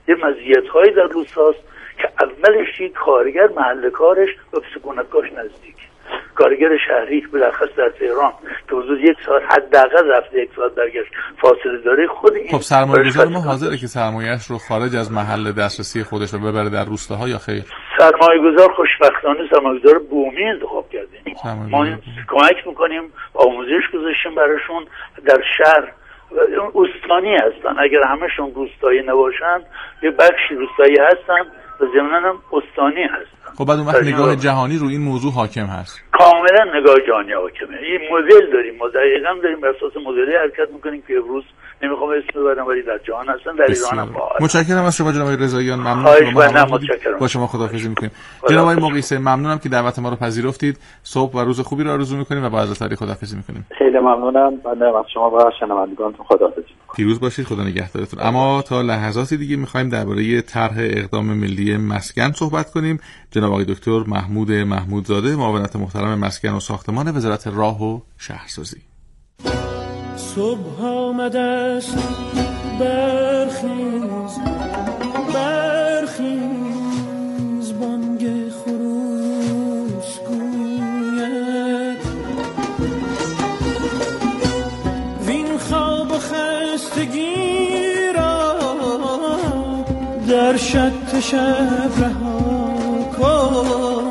یه مزیت‌هایی در روستاست که اولش کارگر محل کارش به سکونتگاهش نزدیک، کارگر شهری بالاخص در تهران که حدود 1 ساعت حداقل رفته 1 ساعت برگشت فاصله داره، خود این خب سرمایه‌گذار ما حاضره که سرمایه‌اش رو خارج از محل دسترسی خودش رو ببره در روستاها یا خیر؟ سرمایه‌گذار خوشبختانه سرمایه‌گذار بومی انتخاب کردیم. ما کمک می‌کنیم، آموزش گذاشتیم براشون، در شهر استانی هستن، اگر همشون روستایی نباشن یه بخشی روستایی هستن و ضمناً هم استانی هستن. خب بعد اون وقت نگاه جهانی رو این موضوع حاکم هست؟ کاملا نگاه جهانی حاکمه. این مدل داریم، ما دقیقاً داریم بر اساس مدلی حرکت میکنیم که امروز نمیخوام اسم ببرم ولی در جهان هستن، در ایران هم باهست. متشکرم از شما جناب رضاییان، ممنونم متشکرم. با شما خداحافظی میکنیم. جناب آقای مقیسه ممنونم که دعوت ما رو پذیرفتید. صبح و روز خوبی رو آرزو میکنیم و با حضرت علی خداحافظی میکنیم. خیلی ممنونم. بنده از شما و شنوندگانتون خداحافظی. پیروز باشید، خدا نگهدارتون. اما تا لحظاتی دیگه میخوایم درباره طرح اقدام ملی مسکن صحبت کنیم. جناب آقای دکتر محمود محمودزاده، معاونت محترم مسکن و ساختمان وزارت راه و شهرسازی. صبح آمده است، برخیز برخیز، بانگ خروس گوید وین خواب و خستگی را در شط شب رها کن.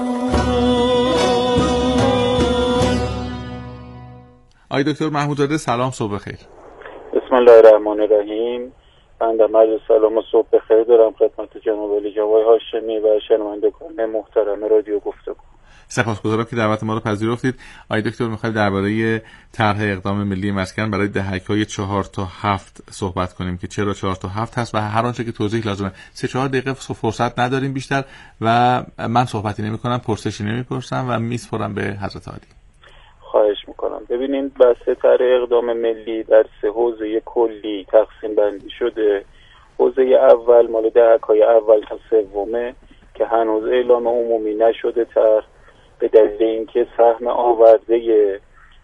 آقای دکتر محمودزاده سلام، صبح بخیر. بسم الله الرحمن الرحیم. بنده عرض سلام و صبح بخیر دارم خدمت جناب علی جواد هاشمی و شنوندگان محترم رادیو گفتگو. سپاسگزارم که دعوت ما رو پذیرفتید. آقای دکتر می‌خوایم درباره طرح اقدام ملی مسکن برای دهک‌های 4 تا 7 صحبت کنیم که چرا 4 تا 7 هست و هر آنچه که توضیح لازمه. 3-4 دقیقه فرصت نداریم بیشتر و من صحبتی نمی‌کنم، پرسشی نمی‌پرسم و میسپرم به حضرت عالی. خواهش میکنم. ببینید بحث طرح اقدام ملی در 3 حوزه کلی تقسیم بندی شده. حوزه اول مال دهک‌های اول تا سومه که هنوز اعلام عمومی نشده طرح، به دلیل اینکه سهم آورده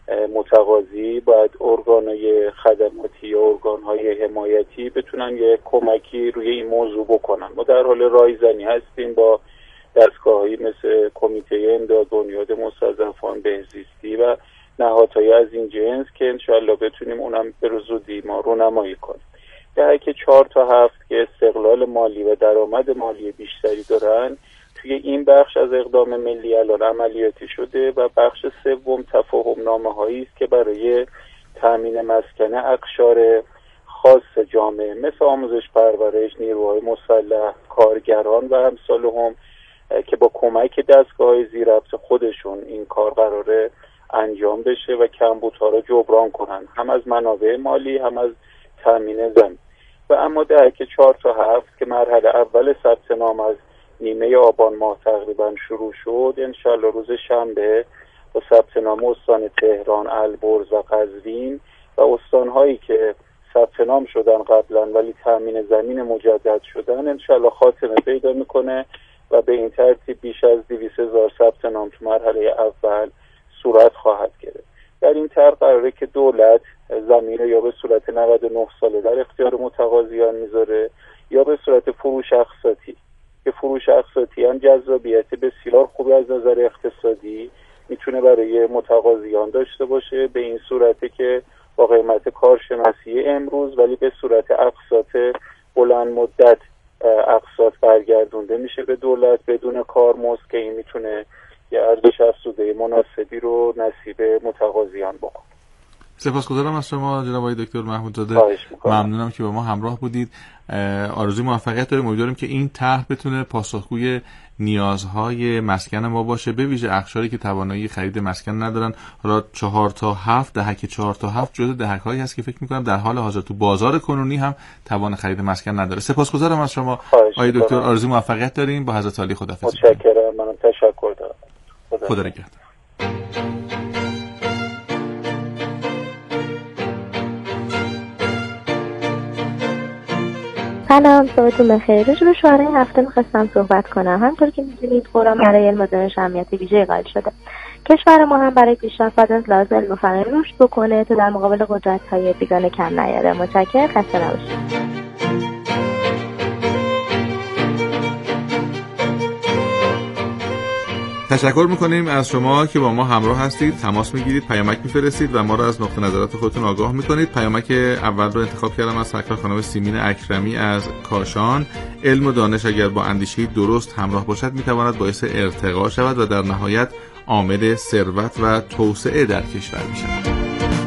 متقاضی باید ارگان‌های خدماتی یا ارگان‌های حمایتی بتونن یه کمکی روی این موضوع بکنن. ما در حال رایزنی هستیم با دستگاه‌هایی مثل کمیته امداد بنیاد مستضعفان بهزیستی و نهادهای از این جنس که انشالله بتونیم اونم به زودی ما رونمایی کنیم. دهک 4 تا 7 که استقلال مالی و درآمد مالی بیشتری دارن توی این بخش از اقدام ملی الان عملیاتی شده و بخش سوم تفاهم نامه‌هایی است که برای تامین مسکن اقشار خاص جامعه مثل آموزش پرورش، نیروهای مسلح، کارگران و امثالهم که با کمک دستگاه‌های زیرربط خودشون این کار قراره انجام بشه و کمبودها رو جبران کنن، هم از منابع مالی هم از تامین زمین. و اما دهک 4 تا 7 که مرحله اول ثبت نام از نیمه آبان ماه تقریبا شروع شد، انشالله روز شنبه با ثبت نام استان تهران، البرز و قزوین و استان‌هایی که ثبت نام شدن قبلا ولی تامین زمین مجدد شدن انشالله خاتمه پیدا میکنه و به این ترتیب بیش از 200,000 ثبت نام تو مرحله اول صورت خواهد گرفت. در این طرح قراره که دولت زمین یا به صورت 99 ساله در اختیار متقاضیان میذاره یا به صورت فروش اقساطی که فروش اقساطی هم جذابیت بسیار خوبی از نظر اقتصادی میتونه برای متقاضیان داشته باشه، به این صورته که با قیمت کارشناسی امروز ولی به صورت اقساط بلند مدت اقساط برگردونده میشه به دولت بدون کارمزد که این میتونه یه ارزش افزوده مناسبی رو نصیب متقاضیان بکنه. سپاسگزارم از شما جناب آقای دکتر محمودزاده. ممنونم که با ما همراه بودید. آرزوی موفقیت داریم. امیدواریم که این طرح بتونه پاسخگوی نیازهای مسکن ما باشه، به ویژه اقشاری که توانایی خرید مسکن ندارن. حالا 4 تا 7 دهک 4 تا 7 جزو دهک‌هایی هست که فکر می‌کنم در حال حاضر تو بازار کنونی هم توان خرید مسکن نداره. سپاسگزارم از شما آقای دکتر. آرزوی موفقیت داریم. با حضرت عالی خداحافظی. متشکرم. منم تشکر دارم. خدا نگهدار. سلام، صبحتون بخیر. راجع به شعارهای هفته می‌خواستم صحبت کنم. همونطور که می‌دونید قرآن برای علم و دانش اهمیت ویژه‌ای قائل شده. کشور ما هم برای پیشرفت لازم علم و فن رشد بکنه تا در مقابل قدرت‌های بیگانه کم نیاره. متشکرم. خسته نباشید. تشکر میکنیم از شما که با ما همراه هستید، تماس میگیرید، پیامک میفرستید و ما رو از نقطه نظرات خودتون آگاه میکنید. پیامک اول رو انتخاب کردم از سرکار خانم سیمین اکرمی از کاشان. علم و دانش اگر با اندیشه درست همراه باشد میتواند باعث ارتقا شود و در نهایت عامل ثروت و توسعه در کشور میشود.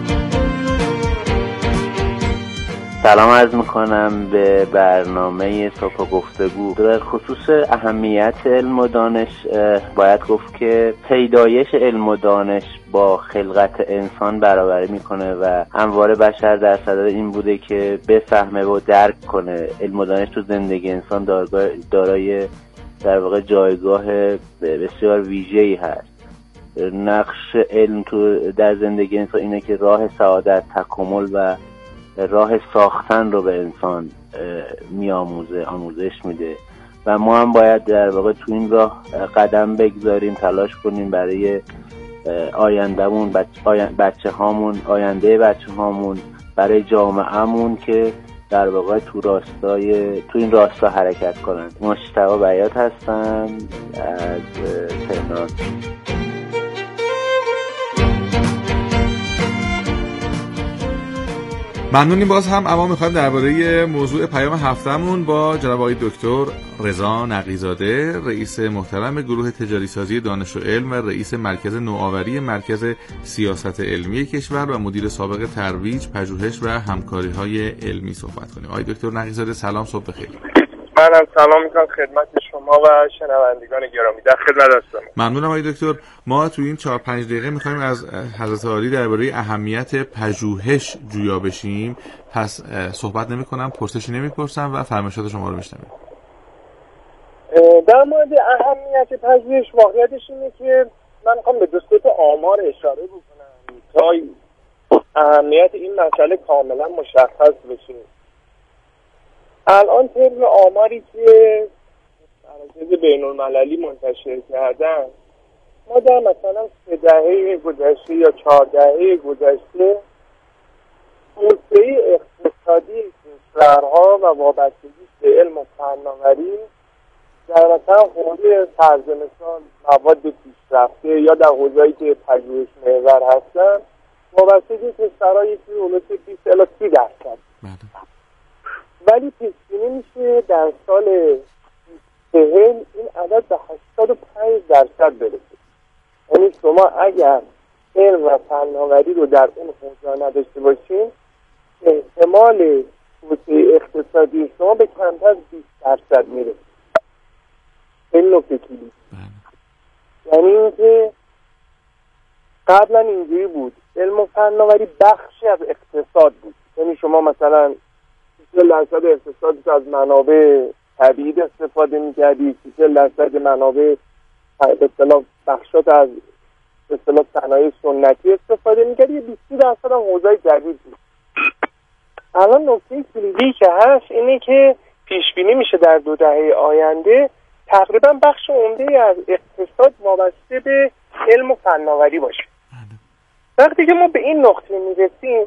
سلام عرض میکنم به برنامه صبح گفتگو. در خصوص اهمیت علم و دانش باید گفت که پیدایش علم و دانش با خلقت انسان برابری میکنه و همواره بشر در صدد این بوده که بفهمه و درک کنه. علم و دانش تو زندگی انسان دارای در واقع جایگاه بسیار ویژه‌ای هست. نقش علم تو در زندگی انسان اینه که راه سعادت، تکامل و راه ساختن رو به انسان آموزش میده و ما هم باید در واقع تو این راه قدم بگذاریم، تلاش کنیم برای آیندهمون، بچه هامون، آینده بچه هامون، برای جامعهمون که در واقع تو این راستا حرکت کنند. مجتبی بیات هستم از تهران. ممنونیم. باز هم اما میخوایم درباره موضوع پیام هفتمون با جناب آقای دکتر رضا نقی‌زاده، رئیس محترم گروه تجاری سازی دانش و علم و رئیس مرکز نوآوری مرکز سیاست علمی کشور و مدیر سابق ترویج، پژوهش و همکاری‌های علمی صحبت کنیم. آقای دکتر نقی‌زاده سلام، صبح بخیر. منم سلام میکنم خدمت شما و شنوندگان گرامی، در خدمت هستم. ممنونم آقای دکتر. ما تو این 4-5 دقیقه میخوایم از حضرت عالی درباره اهمیت پژوهش جویا بشیم. پس صحبت نمی‌کنم، پرسشی نمی‌پرسم و فرمایشات شما رو میشنویم. در مورد اهمیت پژوهش واقعیتش اینه که من میخوام به دو تا آمار اشاره بکنم تا اهمیت این مسئله کاملا مشخص بشه. الان طبق آماری که مراکز بین‌المللی منتشر کردن، ما در مثلا 3 دهه گذشته یا 4 دهه گذشته توسعه اقتصادی کشورها و وابستگی به علم و فناوری در مثلا حوزه فرض مثال مواد پیشرفته یا در حوزه‌ای که پژوهش محور هستن وابستگی کشورهای که حدود 20 الی 30%. ولی پیش‌بینی میشه در سال 2040 این عدد به 85% برسه. یعنی شما اگر علم و فناوری رو در اون حوزه نداشته باشین، احتمال توسعه اقتصادی شما به کمتر از 20% میره. این نکته کلیدی. یعنی اینکه قبلا اینجوری بود، علم و فناوری بخشی از اقتصاد بود. یعنی شما مثلا 40% اقتصاد از منابع طبیعی استفاده می‌کردی، 40% منابع به اصطلاح بخشات از به اصطلاح صنایع سنتی استفاده می‌کردی، 20% هم حوزه‌های جدید بود. الان نکته کلیدی که هست اینه که پیش بینی میشه در 2 دهه آینده تقریبا بخش عمده‌ای از اقتصاد وابسته به علم و فناوری باشه. وقتی که ما به این نقطه میرسیم،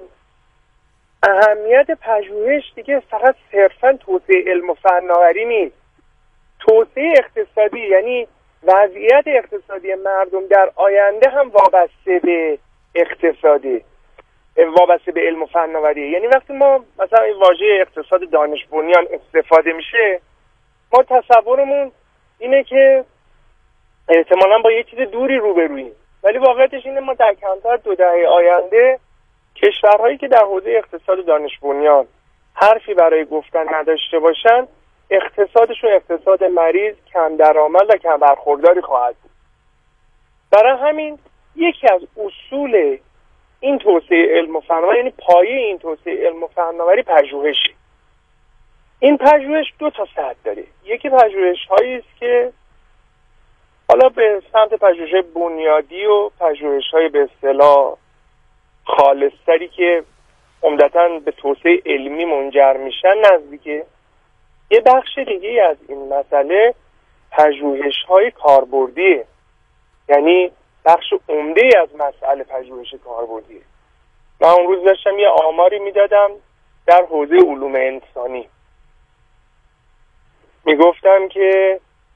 اهمیت پژوهش دیگه فقط صرفاً توسعه علم و فناوری نیست. توسعه اقتصادی یعنی وضعیت اقتصادی مردم در آینده هم وابسته به اقتصادی، وابسته به علم و فناوری. یعنی وقتی ما مثلا این واژه اقتصاد دانش بنیان استفاده میشه، ما تصورمون اینه که احتمالاً با یه چیز دوری روبروییم، ولی واقعیتش اینه ما در کمتر 2 دهه آینده کشورهایی که در حوزه اقتصاد دانش بنیان حرفی برای گفتن نداشته باشن، اقتصادشون اقتصاد مریض، کم درآمد و کم برخورداری خواهد بود. برای همین یکی از اصول این توسعه علم و فناوری، یعنی پایه این توسعه علم و فناوری، پژوهشه. این پژوهش 2 تا سطح داره. یکی پژوهش هایی است که حالا به سمت پژوهش بنیادی و پژوهش های به اصطلاح خالص‌تری که عمدتاً به توسعه علمی منجر میشن نزدیکه. یه بخش دیگه از این مسئله پژوهش‌های کاربردیه، یعنی بخش عمده از مسئله پژوهش کاربردیه. من اون روز داشتم یه آماری میدادم در حوزه علوم انسانی، میگفتم که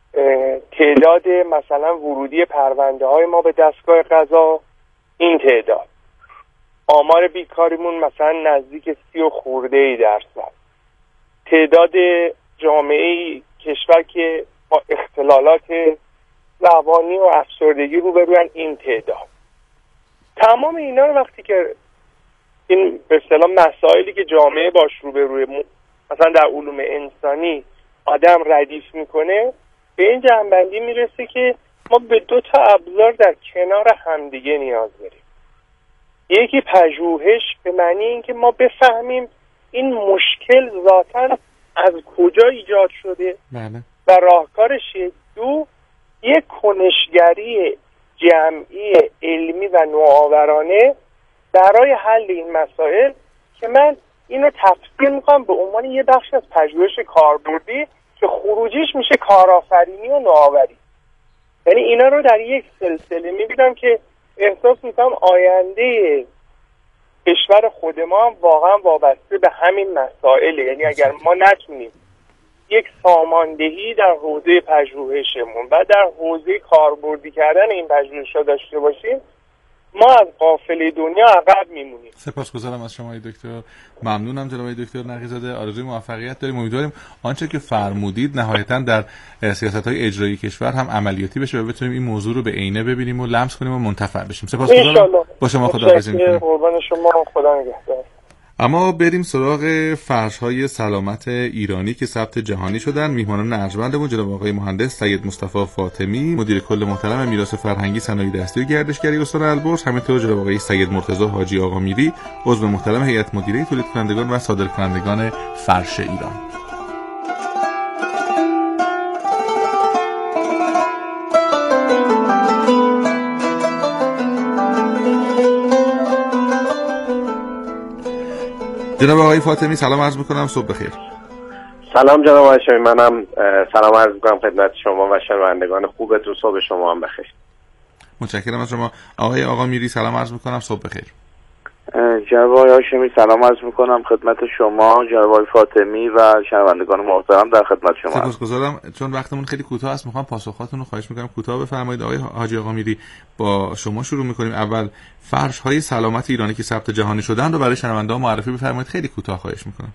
تعداد مثلا ورودی پرونده های ما به دستگاه قضا این تعداد، آمار بیکاریمون مثلا نزدیک 30 خورده درصد، تعداد جامعه کشور که با اختلالات روانی و افسردگی روبروان این تعداد. تمام اینا رو وقتی که این به اصطلاح مسائلی که جامعه باش روبروه مثلا در علوم انسانی آدم ردیف میکنه، به این جنبندی میرسه که ما به 2 تا ابزار در کنار همدیگه نیاز داریم. یکی پژوهش به معنی اینکه ما بفهمیم این مشکل ذاتاً از کجا ایجاد شده و راهکارش. 2 یک کنشگری جمعی علمی و نوآورانه برای حل این مسائل که من اینو تفسیر میکنم به عنوان یه بخش از پژوهش کاربردی که خروجیش میشه کارآفرینی و نوآوری. یعنی اینا رو در یک سلسله میبینم که احساس میکنم آینده کشور خود ما هم واقعا وابسته به همین مسائله. یعنی اگر ما نتونیم یک ساماندهی در حوزه پژوهشمون و در حوزه کاربردی کردن این پژوهش‌ها داشته باشیم، ما از قافله دنیا عقب میمونیم. سپاسگزارم از شما دکتر. ممنونم جناب دکتر نقی‌زاده. آرزوی موفقیت داریم. امیدواریم آنچه که فرمودید نهایتاً در سیاست‌های اجرایی کشور هم عملیاتی بشه و بتونیم این موضوع رو به عینه ببینیم و لمس کنیم و منتفع بشیم. سپاسگزارم. با شما خداحافظی می‌کنم. قربان شما، خدا نگهدار. اما بریم سراغ فرش‌های سلامت ایرانی که ثبت جهانی شدن. میهمانان ارجمندمون جناب آقای مهندس سید مصطفی فاطمی، مدیر کل محترم میراث فرهنگی، صنایع دستی و گردشگری استان البرز، همینطور جناب آقای سید مرتضی حاجی آقامیری، عضو محترم هیئت مدیره تولید کنندگان و صادرکنندگان فرش ایران. جناب آقای فاطمی سلام عرض میکنم، صبح بخیر. سلام جناب آقای هاشمی، منم سلام عرض میکنم خدمت شما و شنوندگان خوبتون. صبح شما هم بخیر. متشکرم از شما. آقای آقامیری سلام عرض میکنم، صبح بخیر. جناب آقای هاشمی سلام عرض میکنم خدمت شما، جناب آقای فاطمی و شنوندگان محترم در خدمت شما. سپاسگزارم. چون وقتمون خیلی کوتاه است میخوام پاسخاتون رو خواهش میکنم کوتاه بفرمایید. آقای حاجی آقامیری با شما شروع میکنیم. اول فرش های سلامت ایرانی که ثبت جهانی شدن رو برای شنونده‌ها معرفی بفرمایید. خیلی کوتاه خواهش میکنم.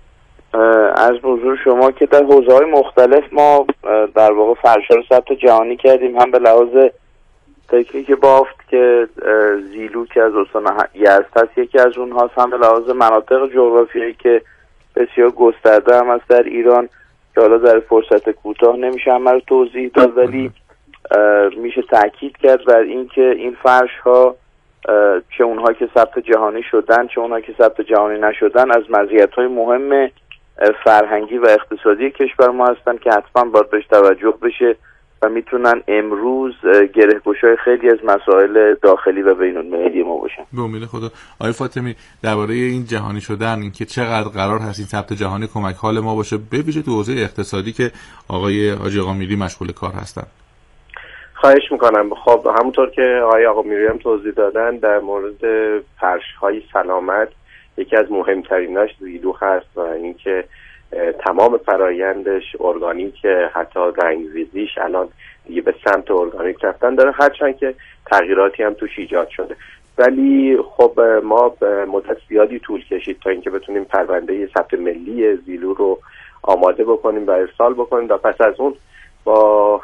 از حضور شما که در حوزه‌های مختلف ما در واقع فرش‌ها رو ثبت جهانی کردیم، هم به لحاظ تکنیک بافت که زیلو که از استان یزد هست یکی از اونهاست، هم به لحاظ مناطق جغرافیایی که بسیار گسترده هم است در ایران که حالا در فرصت کوتاه نمیشه همه رو توضیح داد، ولی میشه تاکید کرد بر این که این فرش ها چه اونها که ثبت جهانی شدن چه اونها که ثبت جهانی نشدن از مزیت‌های مهم فرهنگی و اقتصادی کشور ما هستن که حتما باید بهش توجه بشه و میتونن امروز گره‌گشای خیلی از مسائل داخلی و بین‌المللی ما باشن. به امید خدا. آقای فاطمی درباره این جهانی شدن، این که چقدر قرار هست این ثبت جهانی کمک حال ما باشه، به ویژه تو حوزه اقتصادی که آقای حاجی آقامیری مشغول کار هستن. خواهش میکنم. خب همونطور که آقای آقامیری هم توضیح دادن در مورد فرش‌های سلامت یکی از مهمتریناش زیلو هست و اینکه تمام فرایندش ارگانیک، حتی رنگ‌ریزیش الان دیگه به سمت ارگانیک رفتن داره، هرچند که تغییراتی هم توش ایجاد شده. ولی خب ما مدت زیادی طول کشید تا اینکه بتونیم پرونده ثبت ملی زیلو رو آماده بکنیم و ارسال بکنیم و پس از اون با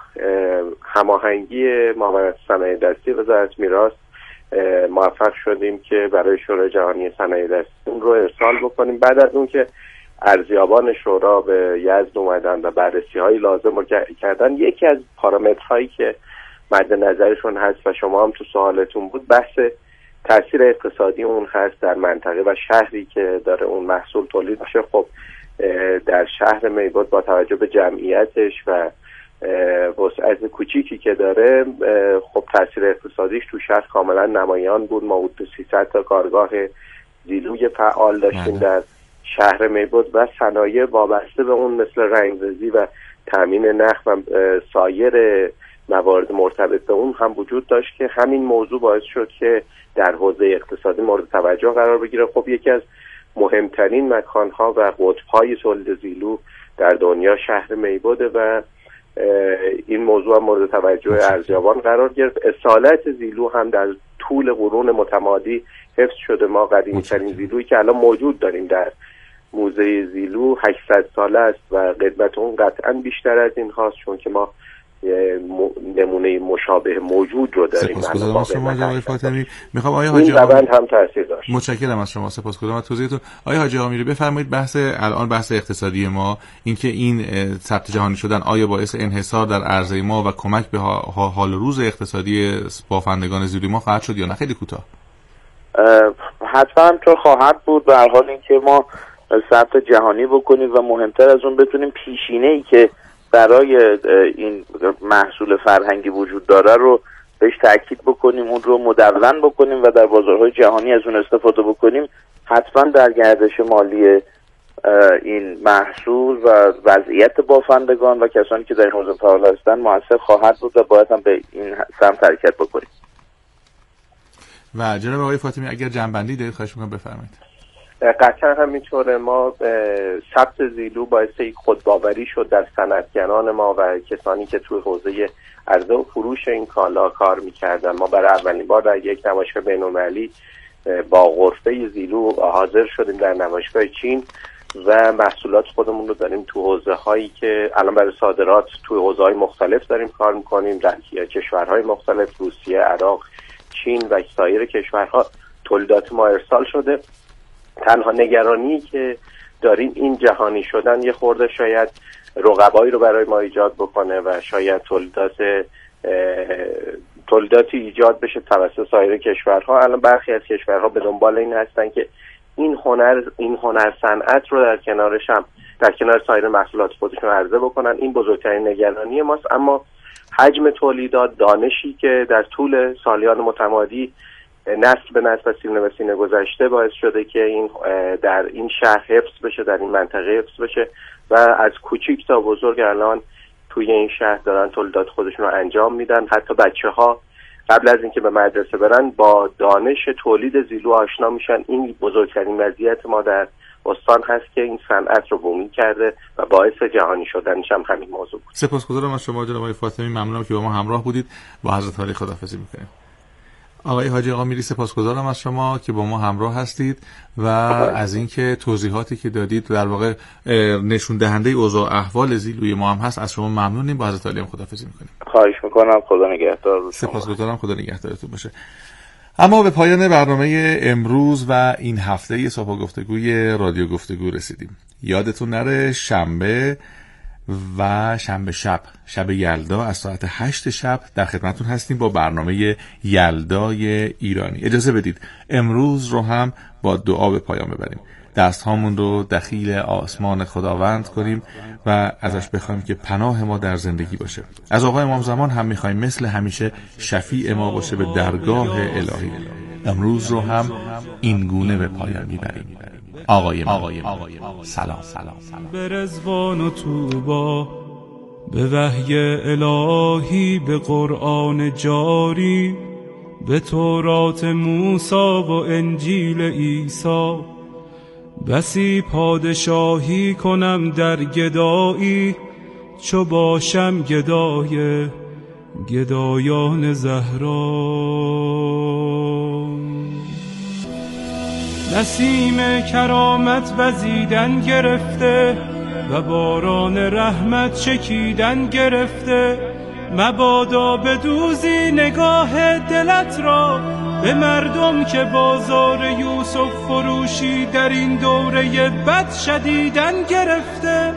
هماهنگی معاونت صنایع دستی وزارت میراث موفق شدیم که برای شورای جهانی صنایع دستی اون رو ارسال بکنیم. بعد از اون که ارزیابان شورا به یزد اومدن و بررسی‌های لازم رو کردن، یکی از پارامترهایی که مد نظرشون هست و شما هم تو سوالتون بود بحث تاثیر اقتصادی اون هست در منطقه و شهری که داره اون محصول تولید میشه. خب در شهر میبود با توجه به جمعیتش و وسعت کوچیکی که داره، خب تاثیر اقتصادیش تو شهر کاملا نمایان بود. ما حدود 300 تا کارگاه زیلوی فعال داشتیم در شهر میبود و صنایع وابسته به اون مثل رنگرزی و تامین نخ و سایر موارد مرتبط به اون هم وجود داشت که همین موضوع باعث شد که در حوزه اقتصادی مورد توجه قرار بگیره. خب یکی از مهمترین مکانها و قطب‌های تولید زیلو در دنیا شهر میبوده و این موضوع هم مورد توجه ارزیابان قرار گرفت. اصالت زیلو هم در طول قرون متمادی حفظ شده. ما قدیمی‌ترین زیلویی که الان موجود داریم در موزه زیلو 800 ساله است و قدمت اون قطعا بیشتر از این هاست، چون که ما نمونه مشابه موجود رو داریم. سپاسگزارم از شما جناب فاطمی. میخوام آقای حاجی این روند هم تاثیر داشت. متشکرم از شما، سپاسگزارم از توضیحتون. آقای حاجی آمیری بفرمایید بحث اقتصادی ما، اینکه این ثبت جهانی شدن آیا باعث انحصار در عرضه ما و کمک به حال روز اقتصادی بافندگان زیلوی ما خواهد شد یا نه؟ خیلی کوتاه. حتما همینطور خواهد بود، به هر حال اینکه ما ثبت جهانی بکنیم و مهمتر از اون بتونیم پیشینه‌ای که برای این محصول فرهنگی وجود داره رو بهش تاکید بکنیم، اون رو مدون بکنیم و در بازارهای جهانی از اون استفاده بکنیم. حتما در گردش مالی این محصول و وضعیت بافندگان و کسانی که در این حوزه فعال هستند موثر خواهد بود و باید هم به این سمت حرکت بکنیم. و جناب آقای فاطمی اگر جنبندی دارید خواهش می‌کنم بفرمایید. قطعا همینطوره. ما ثبت زیلو باعث یک خودباوری شد در صنعتگران ما و کسانی که توی حوزه عرضه و فروش این کالا کار می‌کردن. ما برای اولین بار در یک نمایشگاه بین‌المللی با غرفه زیلو حاضر شدیم در نمایشگاه چین و محصولات خودمون رو داریم تو حوزه‌هایی که الان برای صادرات توی حوزه‌های مختلف داریم کار می‌کنیم، در کشورهای مختلف، روسیه، عراق، چین و سایر کشورها تولیدات ما ارسال شده. تنها نگرانی که داریم این جهانی شدن یه خورده شاید رقبایی رو برای ما ایجاد بکنه و شاید تولیداتی ایجاد بشه توسط سایر کشورها. الان برخی از کشورها به دنبال این هستن که این هنر صنعت رو در کنار سایر محصولات خودشون عرضه بکنن. این بزرگترین نگرانی ماست. اما حجم تولیدات، دانشی که در طول سالیان متمادی نسل به نسل و سینه به سینه گذشته باعث شده که این در این شهر حفظ بشه، در این منطقه حفظ بشه و از کوچیک تا بزرگ الان توی این شهر دارن تولیدات خودشون رو انجام میدن. حتی بچه‌ها قبل از اینکه به مدرسه برن با دانش تولید زیلو آشنا میشن. این بزرگترین مزیت ما در استان هست که این صنعت رو بومی کرده و باعث جهانی شدنش هم همین موضوع بود. سپاسگزارم از شما جناب آقای فاطمی، ممنونم که با ما همراه بودید. با حضرت عالی خداحافظی می‌کنیم. آقای حاجی آمیری سپاسگزارم از شما که با ما همراه هستید و از اینکه توضیحاتی که دادید در واقع نشون دهنده اوضاع احوال زیلوی ما هم هست. از شما ممنونیم. با حضرت عالی هم خداحافظی می‌کنیم. خواهش می‌کنم. خدا نگهدار. سپاسگزارم. خدا نگهدارتون باشه. اما به پایان برنامه امروز و این هفته صبح گفتگوی رادیو گفتگو رسیدیم. یادتون نره شنبه و شنبه شب یلدا از ساعت 8 شب در خدمتتون هستیم با برنامه یلدای ایرانی. اجازه بدید امروز رو هم با دعا به پایان ببریم. دست هامون رو دخیل آسمان خداوند کنیم و ازش بخوایم که پناه ما در زندگی باشه. از آقای امام زمان هم میخوایم مثل همیشه شفیع ما باشه به درگاه الهی. امروز رو هم این گونه به پایان میبریم. آقای ما سلام. به رضوان و توبا، به وحی الهی، به قرآن جاری، به تورات موسی و انجیل عیسی. بسی پادشاهی کنم در گدایی، چو باشم گدای گدایان زهرا. نسیم کرامت وزیدن گرفته و باران رحمت چکیدن گرفته. مبادا بدوزی نگاه دلت را به مردم که بازار یوسف فروشی در این دوره بد شدیدن گرفته.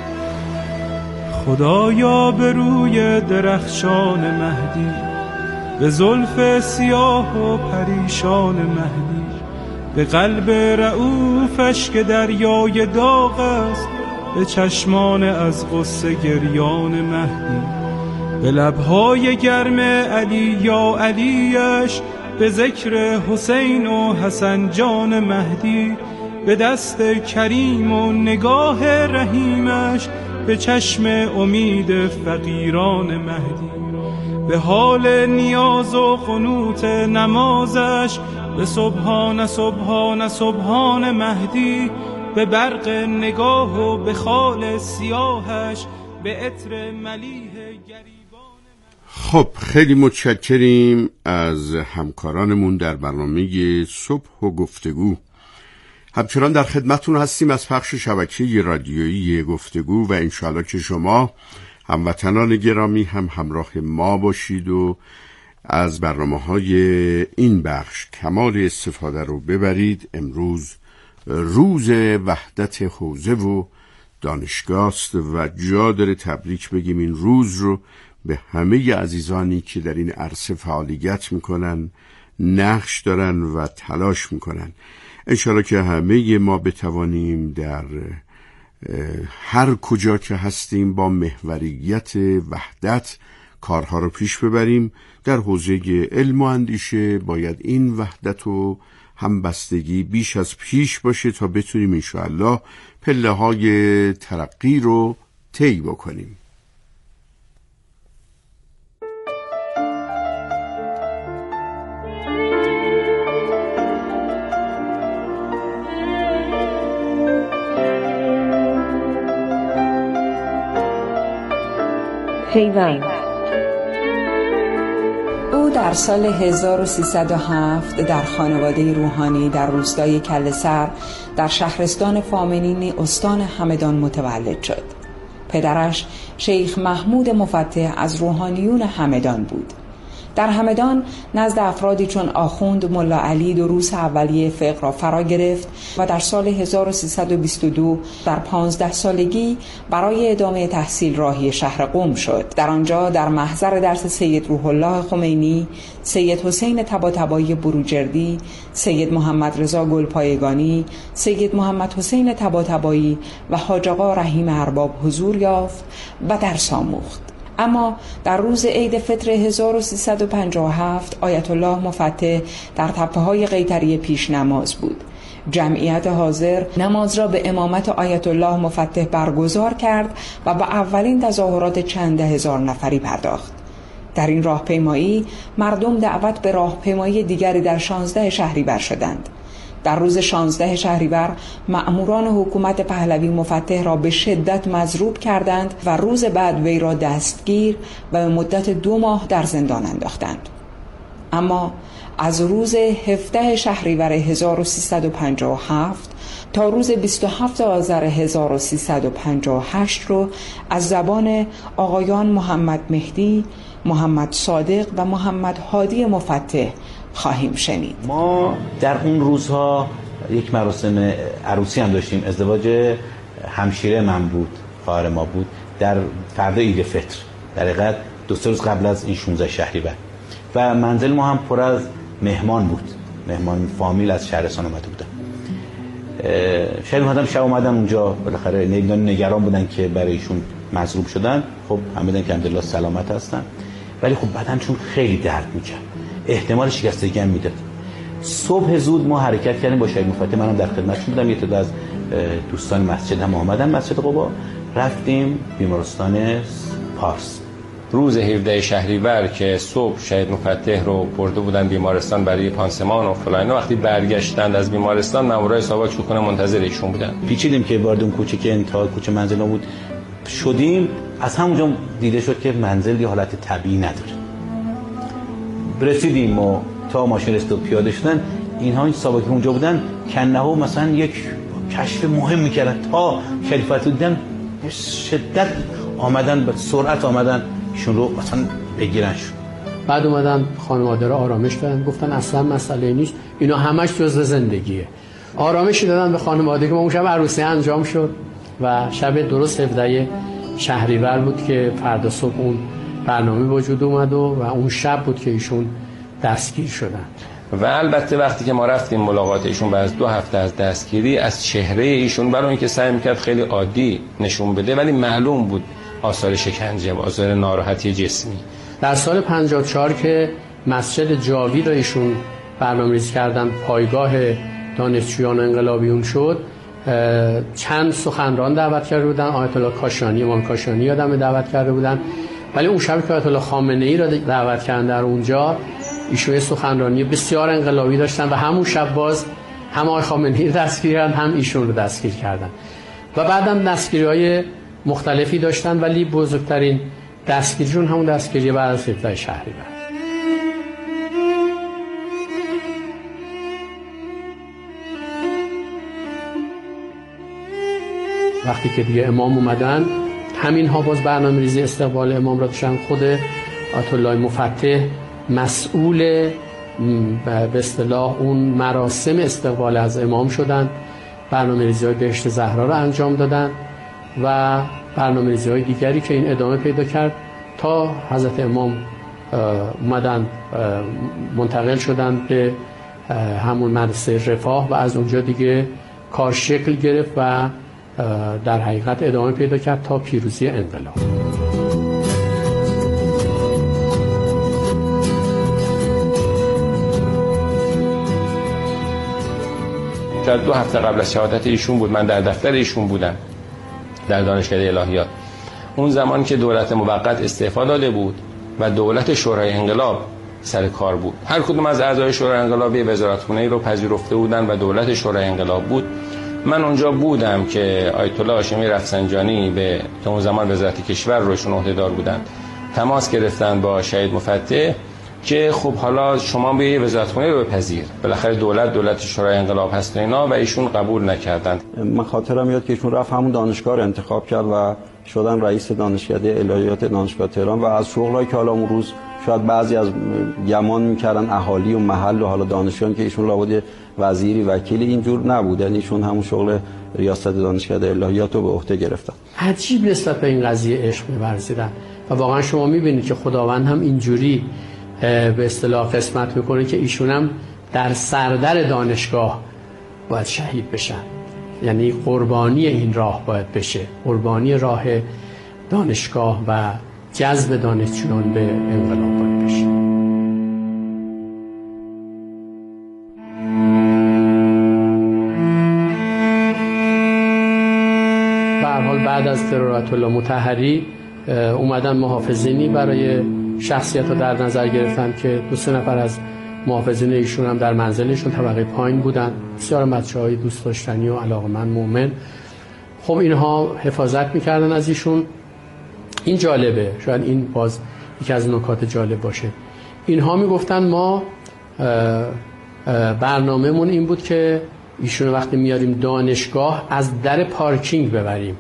خدایا به روی درخشان مهدی، به زلف سیاه و پریشان مهدی، به قلب رؤوفش که دریای داغ است، به چشمان از غصه گریان مهدی، به لبهای گرم علی یا علیش، به ذکر حسین و حسن جان مهدی، به دست کریم و نگاه رحیمش، به چشم امید فقیران مهدی، به حال نیاز و قنوت نمازش، به سبحان سبحان سبحان مهدی، به برق نگاه و به خال سیاهش، به عطر ملیح گریبان. خب خیلی متشکریم از همکارانمون در برنامه صبح و گفتگو. همچنان در خدمتون هستیم از پخش شبکه رادیویی گفتگو و انشاءالله که شما هموطنان گرامی هم همراه ما باشید و از برنامه‌های این بخش کمال استفاده رو ببرید. امروز روز وحدت حوزه و دانشگاه است و جا داره تبریک بگیم این روز رو به همه عزیزانی که در این عرصه فعالیت میکنن، نقش دارن و تلاش میکنن. انشاءالله که همه ما بتوانیم در هر کجا که هستیم با محوریت وحدت کارها رو پیش ببریم. در حوزه علم و اندیشه باید این وحدت و همبستگی بیش از پیش باشه تا بتونیم انشاءالله پله های ترقی رو طی بکنیم. پیوند. او در سال 1307 در خانواده روحانی در روستای کله‌سر در شهرستان فامنین استان همدان متولد شد. پدرش شیخ محمود مفتح از روحانیون همدان بود. در همدان نزد افرادی چون آخوند ملا علی دروس اولیه فقه را فرا گرفت و در سال 1322 در 15 سالگی برای ادامه تحصیل راهی شهر قم شد. در آنجا در محضر درس سید روح الله خمینی، سید حسین طباطبایی بروجردی، سید محمد رضا گلپایگانی، سید محمد حسین طباطبایی و حاج آقا رحیم ارباب حضور یافت و درس آموخت. اما در روز عید فطر 1357 آیت الله مفتح در تپه‌های قیطری پیش نماز بود. جمعیت حاضر نماز را به امامت آیت الله مفتح برگزار کرد و به اولین تظاهرات چند هزار نفری پرداخت. در این راهپیمایی مردم دعوت به راهپیمایی دیگری در 16 شهریور شدند. در روز 16 شهریور مأموران حکومت پهلوی مفتح را به شدت مضروب کردند و روز بعد وی را دستگیر و به مدت 2 ماه در زندان انداختند. اما از روز 17 شهریور 1357 تا روز 27 آذر 1358 رو از زبان آقایان محمد مهدی، محمد صادق و محمد هادی مفتح خواهیم شنید. ما در اون روزها یک مراسم عروسی هم داشتیم. ازدواج همشیره من بود، خواهر ما بود، در فردا عید فطر، در حقیقت 2-3 روز قبل از این 16 شهریور و منزل ما هم پر از مهمان بود. مهمان فامیل از شهرستان اومده بودن. شب اومدن اونجا، بالاخره نگران بودن که برای ایشون مضروب شدن. خب همه که الحمدلله سلامت هستن، ولی خب بدنشون خیلی درد میکرد، احتمال شکستگی هم میداد. صبح زود ما حرکت کردیم با شیخ مفتح. منم در خدمتشون بودم. یه تعداد از دوستان مسجد هم اومدن، مسجد قبا، رفتیم بیمارستان پارس. روز 17 شهریور که صبح شهید مفتح رو برده بودن بیمارستان برای پانسمان و فلان، وقتی برگشتند از بیمارستان مامورای ساواک شوخونه منتظر ایشون بودن. پیچیدیم که وارد اون کوچه که انتهای کوچه منزل ما بود شدیم. از همونجا دیده شد که منزل یه حالت طبیعی نداره. رسیدیم و تا ماشین رسید پیاده شدن، اینها این ساواک که اونجا بودن کنه‌ها مثلا یک کشف مهم می‌کردن تا شریفت دیدن شدت آمدن، به سرعت آمدن ایشون رو مثلا بگیرنشون. بعد اومدن خانواده رو آرامش دادن، گفتن اصلا مسئله نیست، اینا همش جزء زندگیه. آرامشی دادن به خانواده که اون شب عروسی انجام شد و شب درست 17 شهریور بود که فردا صبح اون برنامه وجود اومد و اون شب بود که ایشون دستگیر شدن. و البته وقتی که ما رفتیم ملاقات ایشون بعد از 2 هفته از دستگیری، از چهره ایشون برای اینکه سعی میکرد خیلی عادی نشون بده ولی معلوم بود آثار شکنجه و آثار ناراحتی جسمی. در سال 54 که مسجد جاوید را ایشون برنامه‌ریزی کردن، پایگاه دانشجویان انقلابیون شد، چند سخنران دعوت کرده بودن. آیت الله کاشانی، امام کاشانی یادم دعوت کرده بودن، ولی اون شب که آیت الله خامنه‌ای را دعوت کردن در اونجا، ایشون سخنرانی بسیار انقلابی داشتن و همون شب باز هم آقای خامنه‌ای دستگیر کردن هم ایشون رو دستگیر کردن و بعدم دستگیری‌های مختلفی داشتن، ولی بزرگترین دستگیریشون همون دستگیری بعد از 17 شهریور. وقتی که دیگه امام اومدن، همین ها باز برنامه‌ریزی استقبال امام را داشتن. خود آیت الله مفتح مسئول به اصطلاح اون مراسم استقبال از امام شدن، برنامه‌ریزی‌های بهشت زهرا را انجام دادن و برنامه‌ریزی‌های دیگری که این ادامه پیدا کرد تا حضرت امام اومدن منتقل شدن به همون مدرسه رفاه و از اونجا دیگه کار شکل گرفت و در حقیقت ادامه پیدا کرد تا پیروزی انقلاب. شاید 2 هفته قبل از شهادت ایشون بود من در دفتر ایشون بودم در دانشکده الهیات. اون زمان که دولت موقت استعفا داده بود و دولت شورای انقلاب سر کار بود، هر کدوم از اعضای شورای انقلابی وزارتخونه‌ای رو پذیرفته بودن و دولت شورای انقلاب بود. من اونجا بودم که آیت الله هاشمی رفسنجانی که اون زمان وزارت کشور روشون عهده‌دار بودن تماس گرفتن با شهید مفتح که خب حالا شما به یه وزارتخونه رو بپذیر، بالاخره دولت شورای انقلاب هست اینا، و ایشون قبول نکردند. من خاطرم میاد که ایشون رفت همون دانشگاه رو انتخاب کرد و شدن رئیس دانشکده الهیات دانشگاه تهران و از شغلایی که حالا اون روز شاید بعضی از گمان میکردن اهالی و محل و حالا دانشجویان که ایشون لابد وزیری وکیلی اینجور نبود، یعنی ایشون همون شغل ریاست دانشکده الهیات رو به عهده گرفتن. عجیب نسبت به این قضیه عشق می‌ورزیدن و واقعا شما میبینید که خداوند هم اینجوری به اصطلاح قسمت میکنه که ایشون هم در سردر دانشگاه باید شهید بشن، یعنی قربانی این راه باید بشه، قربانی راه دانشگاه و جذب دانشجویان به انقلاب باید بشه. به هر حال بعد از ترور آیت الله مطهری اومدن محافظینی برای شخصیت رو در نظر گرفتن که 2-3 نفر از محافظین ایشون هم در منزلشون طبقه پایین بودن، بسیار بچه‌های دوست داشتنی و علاقه‌مند مؤمن. خب اینها حفاظت میکردن از ایشون. این جالبه، شاید این باز یکی از نکات جالب باشه. اینها میگفتن ما برنامه‌مون این بود که ایشون وقتی میاریم دانشگاه از در پارکینگ ببریم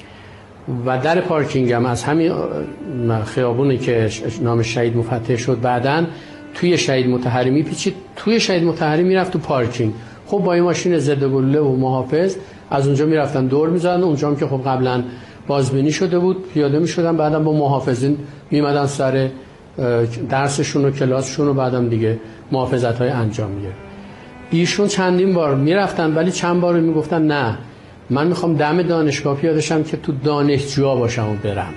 و در پارکینگ هم از همین خیابونی که نام شهید مفتح شد بعدن توی شهید مطهری میپیچید، توی شهید مطهری میرفت تو پارکینگ. خب با این ماشین ضد گلوله و محافظ از اونجا میرفتن دور میزدن، اونجا هم که خب قبلا بازبینی شده بود پیاده میشدن، بعدم با محافظین میمدن سر درسشون و کلاسشون و بعدم دیگه محافظت‌های انجام میگرفت. ایشون چندین بار میرفتن ولی چند بار میگفتن نه من میخوام دم دانشگاه پیاده شم که تو دانشجوها باشم و برم،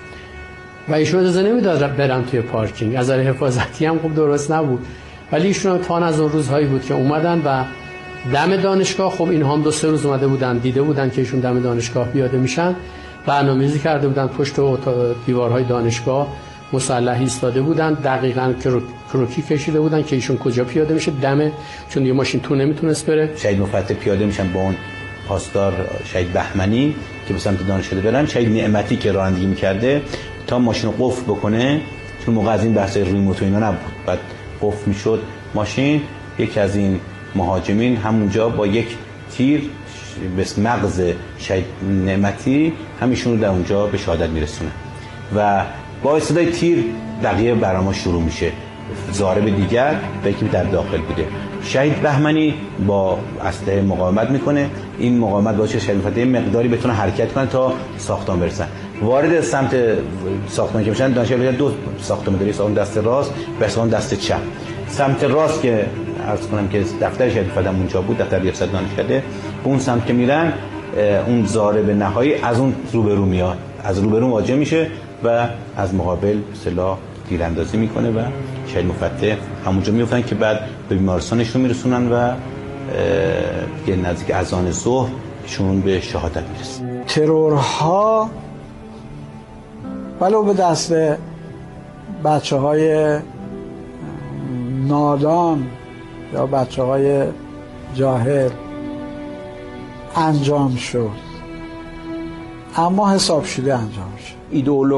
و ایشون اجازه نمیداد برم توی پارکینگ. از نظر حفاظتی هم خوب درست نبود، ولی ایشون تا از اون روزهایی بود که اومدن و دم دانشگاه، خب اینها هم 2-3 روز اومده بودن دیده بودن که ایشون دم دانشگاه پیاده میشن، برنامه‌ریزی کرده بودن پشت دیوارهای دانشگاه مسلح ایستاده بودن، دقیقاً کروکی کشیده بودن که ایشون کجا پیاده میشه دم، چون یه ماشین تو نمیتونست بره. شهید مفتح پیاده میشن با اون پاسدار شهید بهمنی که به سمت دانشکده برن، شهید نعمتی که رانندگی میکرده تا ماشین رو قفل بکنه، چون موقع از این بحث روی موتور اینا نبود، بعد قفل میشد ماشین، یکی از این مهاجمین همونجا با یک تیر به مغز شهید نعمتی همیشون رو در اونجا به شهادت میرسونه و با صدای تیر بقیه برنامه شروع میشه. ضارب دیگر به که در داخل بوده، شهید بهمنی با اسلحه مقاومت میکنه، این مقاومت باعث شهید مفتح مقداری بتونه حرکت کنه تا ساختمان برسن. وارد سمت ساختمان که میشن، دانشگاه 2 ساختمان داره، ساختمان دست راست و ساختمان دست چپ. سمت راست که عرض کنم که دفتر شهید مفتح اونجا بود، دفتر ریاست دانشکده، اون سمت که میرن اون ضارب نهایی از اون روبرو میاد، از روبرو مواجه میشه و از مقابل سلاح تیراندازی میکنه و شهید مفتح همونجا میفتن که بعد به بیمارستانشون میرسونن و یه نزدیک اذان ظهر شون به شهادت میرسن. ترورها ولو به دست بچه‌های نادان یا بچه‌های جاهل انجام شد، اما حساب شده انجام میشه. ایدئولوژی